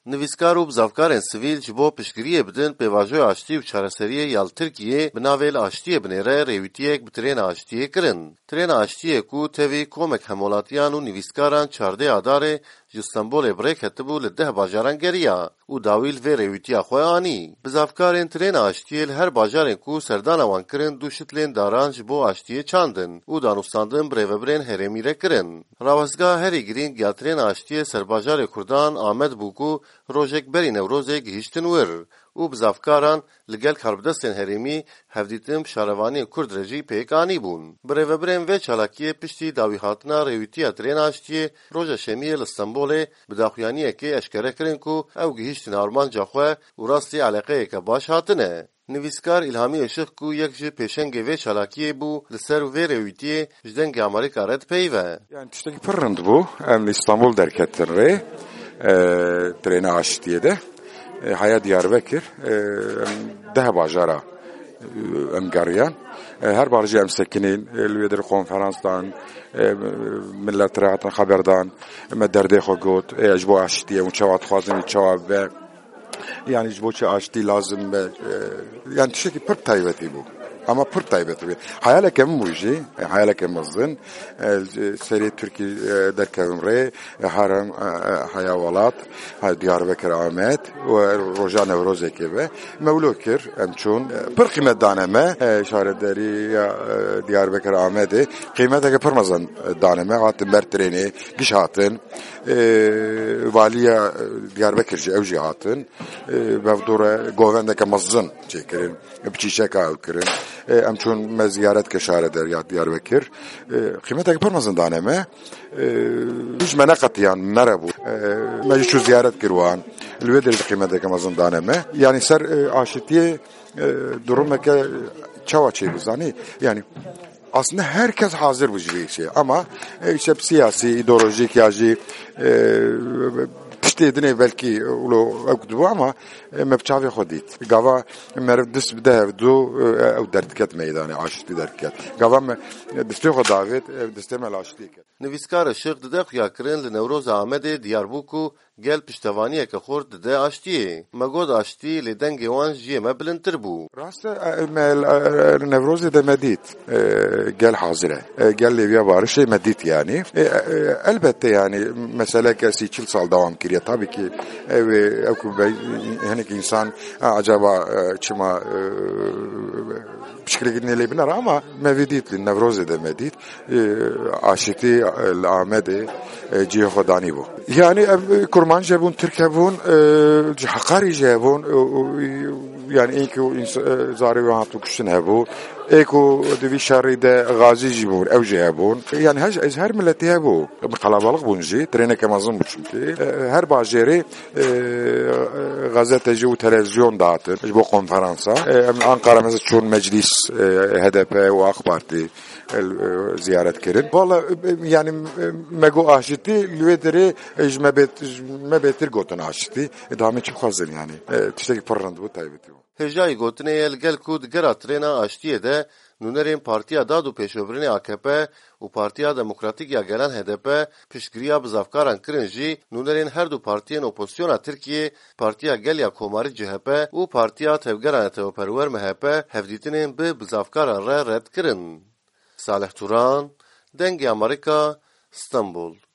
Nivîskar û bizavkarên sivîl ji bo piştgiriyê bidin pêvajoya aştî û çareseriyê ya li Tirkiyeyê bi navê li aştiyê binêre rêwîtiyek bi trêna aştiyê kirin. Trêna aştiyê ku tevî komek hemolatiyan û nivîskaran çardê Adarê ji Stenbolê birêk hetibû li 10 bajaran geriya û dawî li vê rêwîtiya xwe anî. Bizavkarên trêna aştiyê li her bajarên ku serdana wan kirin du şitlên daran ji bo aştiyê çandin û danûstandin bi rêveberên herêmî re kirin. Rawestgeha herî girîng ya trêna aştiyê serbajarê Kurdan Amed bû ku rojek berî Newrozê gihîştin wir û bizavkaran li gel karbidestên herêmî hevdîtin şarevaniyên Kurd re jî pêk anî bûn. Bi rêveberên vê çalakiyê piştî dawî hatina rêwîtiya trêna aştiyê roja şemiyê li Stenbolê bi daxuyaniyekê eşkere kirin ku ew gihîştin armanca xwe û rastî eleqeyeke baş hatine. Nivîskar İlhamî Işık ku yek ji pêşengê vê çalakiyê bû li ser vê rêwîtiyê ji dengê Amerîka re dipeyve. Yani tiştekî pir rind bû em li İstanbul derketin rê trêna aştiyê de haya Diyarbekir 10 bajara em geriyan. Her barjê em sekinîn li wê derê konferansdan millet re hatin xeberdan me derdê xwe got ji bo aştiyê û çawa dixwazin çawa ve yani ji bo çi aştî lazim be yani tiştekî pir taybetî bû. Ama pır taybet bir. Hayaleke mi bu işi? Hayaleke mızın. Seri Türkiye derkevim re. Haram hayavalat. Diyarbakır Ahmet. Ve Roja Nevruz ekibi. Mevlukir. Emçun. Pır kıymet daneme. Şarederi Diyarbakır Ahmet'i. Kıymeteke pırmazan daneme. Hatın bertreni. Giş hatın. Valiye Diyarbakırcı evci hatın. Vevdura govendeke mızın çekirin. Bçişek avkirin. Em çun me ziyaret keşare der ya Diyarbakır. Kıymeteki pırmazın daneme. Hiç mene katiyan mere bu. Me şu ziyaret kirvan. Lüvedir kıymeteki mazın daneme. Yani ser aşitiye durumeke çava çeybizani. Yani aslında herkes hazır bu şey ama işte siyasi, ideolojik yacı tiştedine belki ulu akdubu ama mebçavi xodit. Gava mervdis bide du ev dertket meydanı aştı dertket. Gava dişte xodavet diştemel aştı. Nivîskar Işık dide xuya kirin li Newroz Amedê Diyarbû gel piştevaniyeke xort dide aştiyê. Me got aştî lê dengê wan jiyê me bilindtir bû. Rast Nevrozê de medît gel hazire. Gel lêviya barişê medît yani. Elbette yani meseleke 8 sal devam kiriye. Tabii ki ev hani insan acaba çima bişkile gidinleyebilir ama meviditli Nevrozê de medît aşiti Ahmet'e cihe xodani bu. Yani kurman jebun Türkiye bun hakari jebun yani ilk zari ve hatu kuşun hebu eko devi şeride gazi jibun ev jebun yani her milleti hebu kalabalık bunji trene kemazın bu çünkü her bajeri gazeteci ve televizyon dağıtır bu konferansa Ankara mesela çoğun meclis HDP ve AK Parti ziyaret kirin. Valla yani mego aşiti lüvederi mebetir gotun aşiti. Dami çok hazır yani. Tişteki parrandı bu taybeti. Hejayı gotine el gel kud gera trena aştiye de nûnerên Partiya Dad û Pêşveberînê AKP û Partiya Demokratîk ya gelen HDP piştgiriya bizavkaran kirin jî nûnerên her du partiyên opozisyona Tirkiyê, Partiya Gel ya Komarî CHP û Partiya Tevgeran Neteweperwer MHP hevdîtinên bi bizavkaran re red kirin. Salih Turan, Dengê Amerîka, Stenbol.